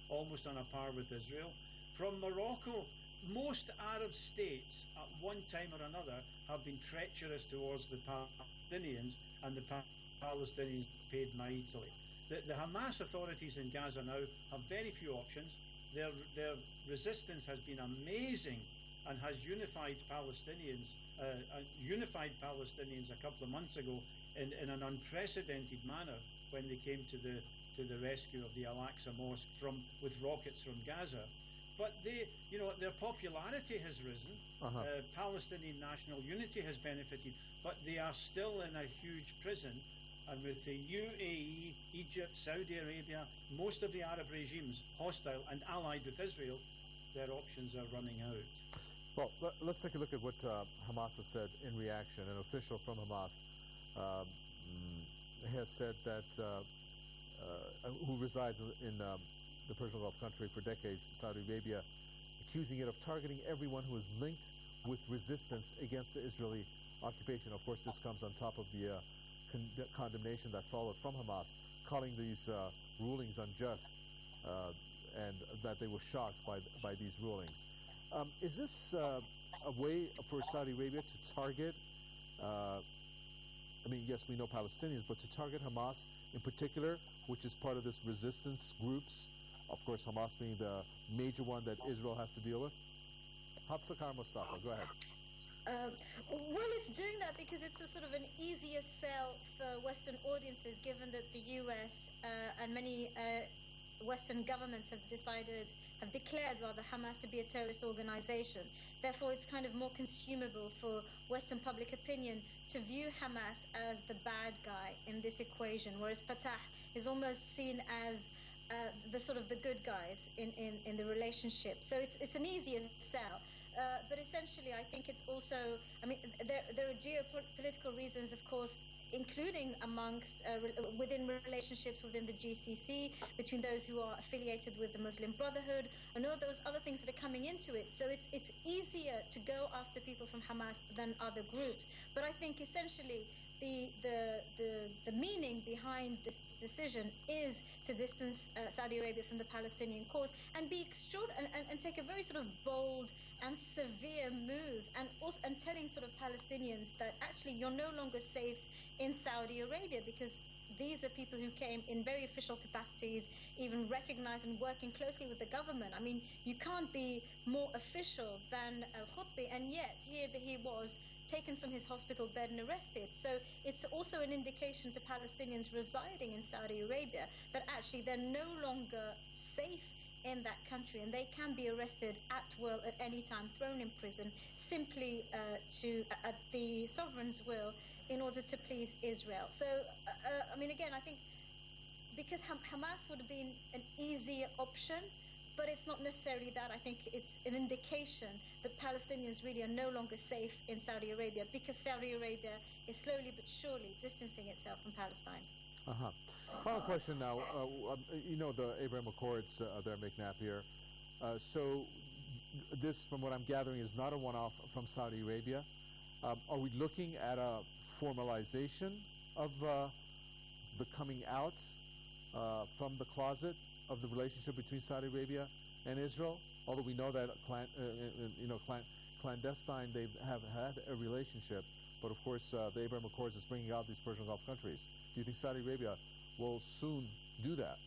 almost on a par with Israel. From Morocco, most Arab states at one time or another have been treacherous towards the Palestinians, and the Palestinians paid mightily. The, the Hamas authorities in Gaza now have very few options. Their, their resistance has been amazing and has unified Palestinians, uh, uh, unified Palestinians a couple of months ago in, in an unprecedented manner when they came to the to the rescue of the Al-Aqsa Mosque from with rockets from Gaza. But they, you know, their popularity has risen. Uh-huh. Uh, Palestinian national unity has benefited, but they are still in a huge prison. And with the U A E, Egypt, Saudi Arabia, most of the Arab regimes hostile and allied with Israel, their options are running out. Well, let, let's take a look at what uh, Hamas has said in reaction. An official from Hamas um, has said that, uh, uh, who resides in um, the Persian Gulf country for decades, Saudi Arabia, accusing it of targeting everyone who is linked with resistance against the Israeli occupation. Of course, this comes on top of the uh, con- condemnation that followed from Hamas, calling these uh, rulings unjust uh, and that they were shocked by by these rulings. Um, is this uh, a way for Saudi Arabia to target, uh, I mean, yes, we know Palestinians, but to target Hamas in particular, which is part of this resistance groups, of course, Hamas being the major one that Israel has to deal with? Hafsakar Mustafa, go ahead. Uh, well, it's doing that because it's a sort of an easier sell for Western audiences, given that the U S uh, and many uh, Western governments have decided, have declared rather, Hamas to be a terrorist organization. Therefore, it's kind of more consumable for Western public opinion to view Hamas as the bad guy in this equation, whereas Fatah is almost seen as uh, the sort of the good guys in, in, in the relationship. So it's it's an easier sell. Uh, but essentially, I think it's also, I mean, there there are geopolitical reasons, of course, including amongst uh, re- within relationships within the G C C, between those who are affiliated with the Muslim Brotherhood, and all those other things that are coming into it. So it's it's easier to go after people from Hamas than other groups. But I think essentially the the the, the meaning behind this decision is to distance uh, Saudi Arabia from the Palestinian cause and be extraordinary and, and, and take a very sort of bold and severe move, and also and telling sort of Palestinians that actually you're no longer safe in Saudi Arabia, because these are people who came in very official capacities, even recognized and working closely with the government. I mean, you can't be more official than al-Khutbi, and yet here he was taken from his hospital bed and arrested. So it's also an indication to Palestinians residing in Saudi Arabia that actually they're no longer safe in that country, and they can be arrested at will at any time, thrown in prison, simply uh, to uh, at the sovereign's will, in order to please Israel. So, uh, uh, I mean, again, I think because Ham- Hamas would have been an easier option, but it's not necessarily that. I think it's an indication that Palestinians really are no longer safe in Saudi Arabia, because Saudi Arabia is slowly but surely distancing itself from Palestine. Uh-huh. Final question now. Uh, you know the Abraham Accords, uh, there, McNabb here. Uh, so this, from what I'm gathering, is not a one-off from Saudi Arabia. Um, are we looking at a formalization of uh, the coming out uh, from the closet of the relationship between Saudi Arabia and Israel? Although we know that clan, uh, you know, clan, clandestine, they have had a relationship, but of course uh, the Abraham Accords is bringing out these Persian Gulf countries. Do you think Saudi Arabia will soon do that?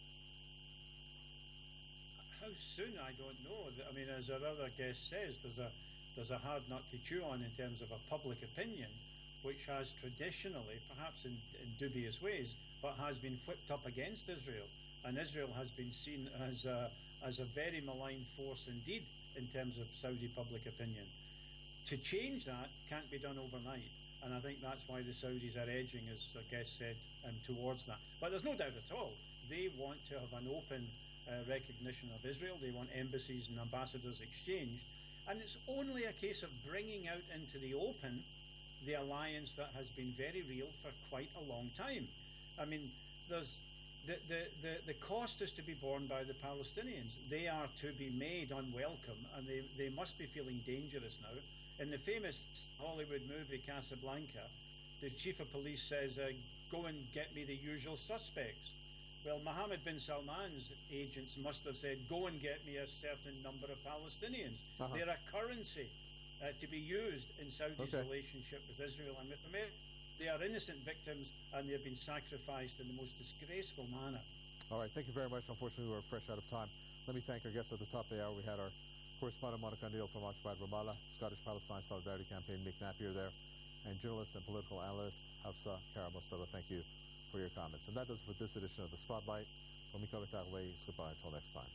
How soon, I don't know. I mean, as our other guest says, there's a there's a hard nut to chew on in terms of a public opinion, which has traditionally, perhaps in, in dubious ways, but has been flipped up against Israel. And Israel has been seen as a, as a very malign force indeed in terms of Saudi public opinion. To change that can't be done overnight. And I think that's why the Saudis are edging, as our guest said, um, towards that. But there's no doubt at all, they want to have an open uh, recognition of Israel. They want embassies and ambassadors exchanged. And it's only a case of bringing out into the open the alliance that has been very real for quite a long time. I mean, there's the, the, the, the cost is to be borne by the Palestinians. They are to be made unwelcome, and they, they must be feeling dangerous now. In the famous Hollywood movie Casablanca, the chief of police says, uh, go and get me the usual suspects. Well, Mohammed bin Salman's agents must have said, go and get me a certain number of Palestinians. Uh-huh. They're a currency uh, to be used in Saudi's Okay. relationship with Israel and with America. They are innocent victims, and they have been sacrificed in the most disgraceful manner. All right, thank you very much. Unfortunately, we're fresh out of time. Let me thank our guests at the top of the hour. We had our correspondent, Monica O'Neill from occupied Ramallah, Scottish Palestine Solidarity Campaign, Mick Napier there, and journalist and political analyst, Hafsa Kara Mustafa. Thank you for your comments. And that does it for this edition of The Spotlight. When we come back, goodbye until next time.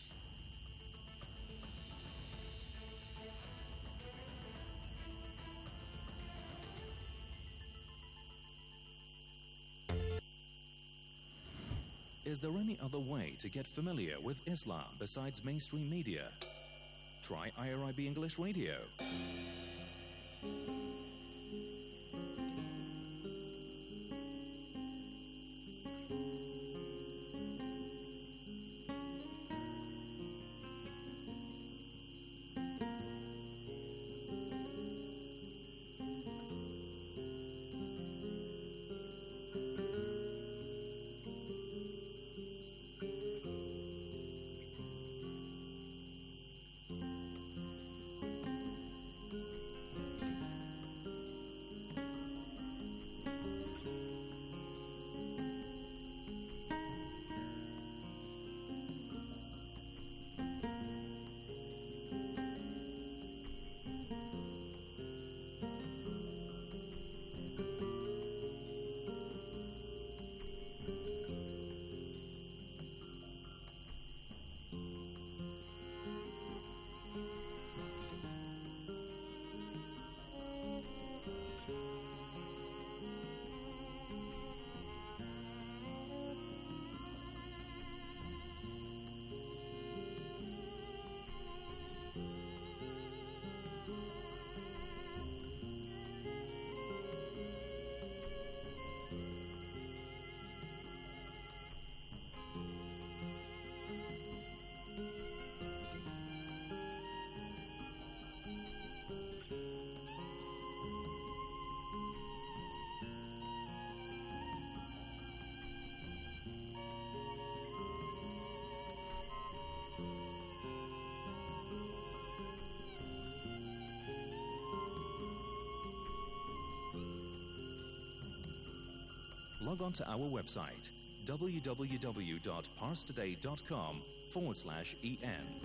Is there any other way to get familiar with Islam besides mainstream media? Try I R I B English Radio. Log on to our website, www.parstoday.com forward slash EN.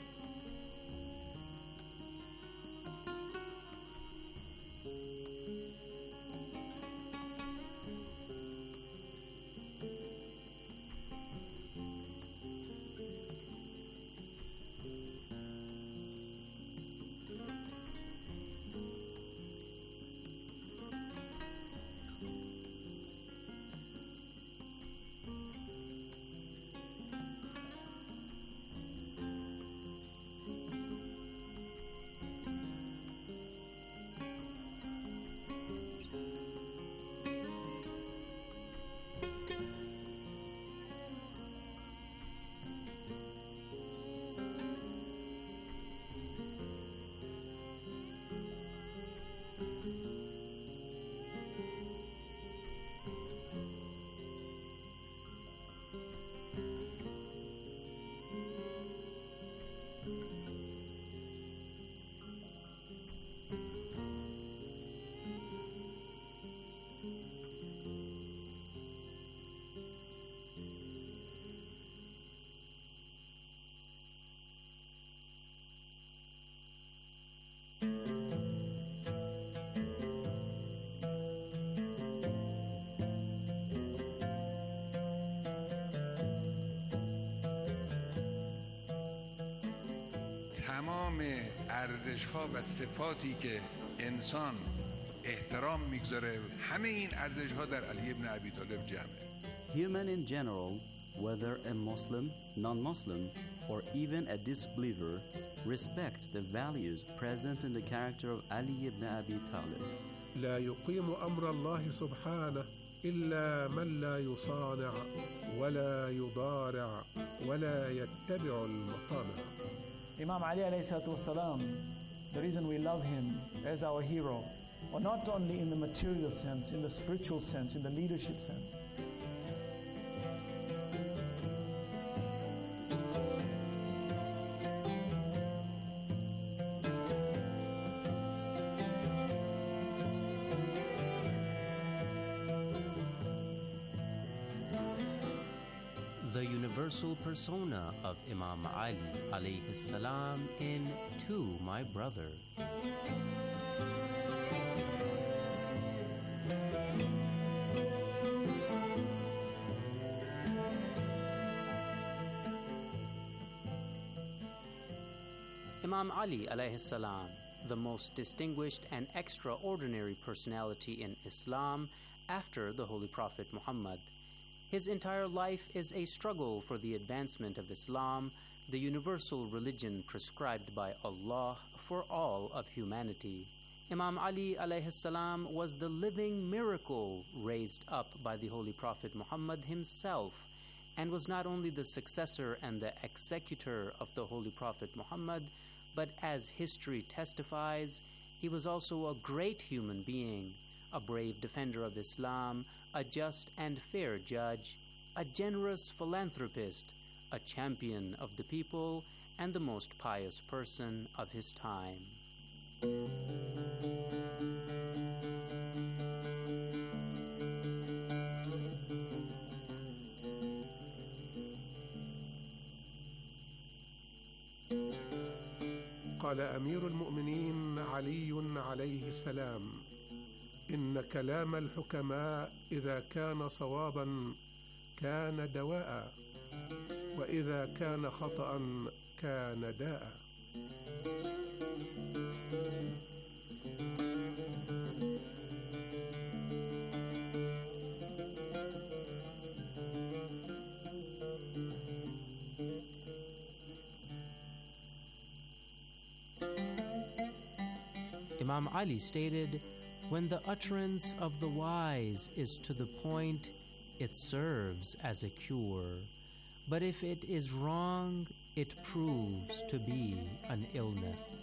تمام ارزش‌ها و صفاتی که انسان احترام میگذاره همه این ارزش‌ها در علی ابن ابی طالب جمعه. Human in general, whether a Muslim, non-Muslim, or even a disbeliever, respect the values present in the character of Ali ibn Abi Talib. لا يقيم أمر الله سبحانه إلا من لا يصانع ولا يضارع ولا يتبع المطامع. Imam Ali alayhi salatu wasalam, the reason we love him as our hero, or not only in the material sense, in the spiritual sense, in the leadership sense. universal persona of Imam Ali alayhi salam in To My Brother. Imam Ali alayhi salam, the most distinguished and extraordinary personality in Islam after the Holy Prophet Muhammad. His entire life is a struggle for the advancement of Islam, the universal religion prescribed by Allah for all of humanity. Imam Ali alayhi salam was the living miracle raised up by the Holy Prophet Muhammad himself, and was not only the successor and the executor of the Holy Prophet Muhammad, but as history testifies, he was also a great human being, a brave defender of Islam, a just and fair judge, a generous philanthropist, a champion of the people, and the most pious person of his time. قال أمير المؤمنين علي عليه السلام: إن كلام الحكماء إذا كان صوابا كان دواء، وإذا كان خطأ كان داء. Imam Ali stated, "When the utterance of the wise is to the point, it serves as a cure. But if it is wrong, it proves to be an illness."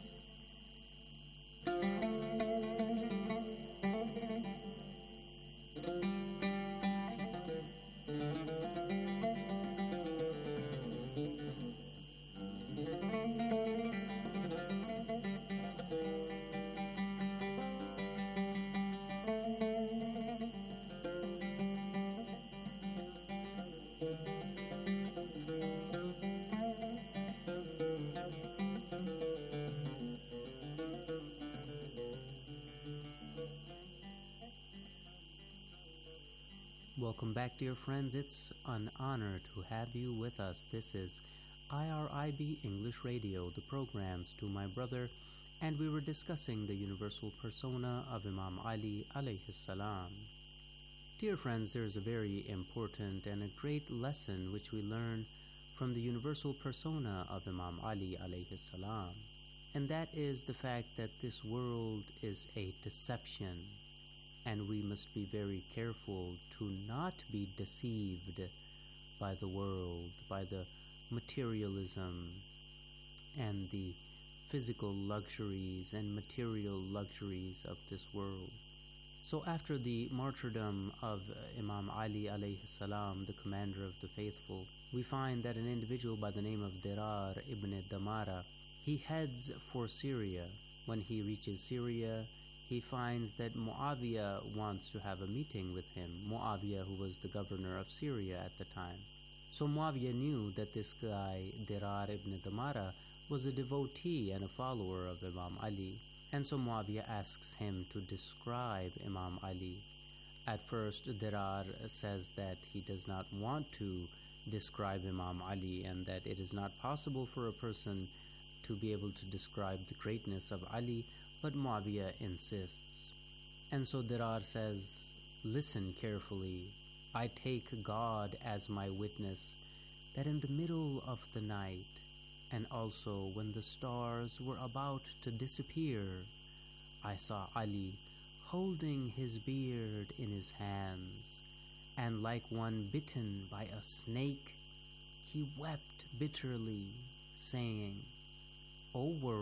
Welcome back, dear friends. It's an honor to have you with us. This is I R I B English Radio, the programs To My Brother, and we were discussing the universal persona of Imam Ali alayhi salam. Dear friends, there is a very important and a great lesson which we learn from the universal persona of Imam Ali alayhi salam, and that is the fact that this world is a deception, and we must be very careful to not be deceived by the world, by the materialism and the physical luxuries and material luxuries of this world. So after the martyrdom of Imam Ali alayhi salam, the commander of the faithful, we find that an individual by the name of Dirar ibn Damara, he heads for Syria. When he reaches Syria, he finds that Muawiyah wants to have a meeting with him, Muawiyah, who was the governor of Syria at the time. So Muawiyah knew that this guy, Dirar ibn Damara, was a devotee and a follower of Imam Ali. And so Muawiyah asks him to describe Imam Ali. At first, Dirar says that he does not want to describe Imam Ali, and that it is not possible for a person to be able to describe the greatness of Ali, but Muawiyah insists. And so Dirar says, "Listen carefully. I take God as my witness that in the middle of the night, and also when the stars were about to disappear, I saw Ali holding his beard in his hands, and like one bitten by a snake, he wept bitterly, saying, 'O world,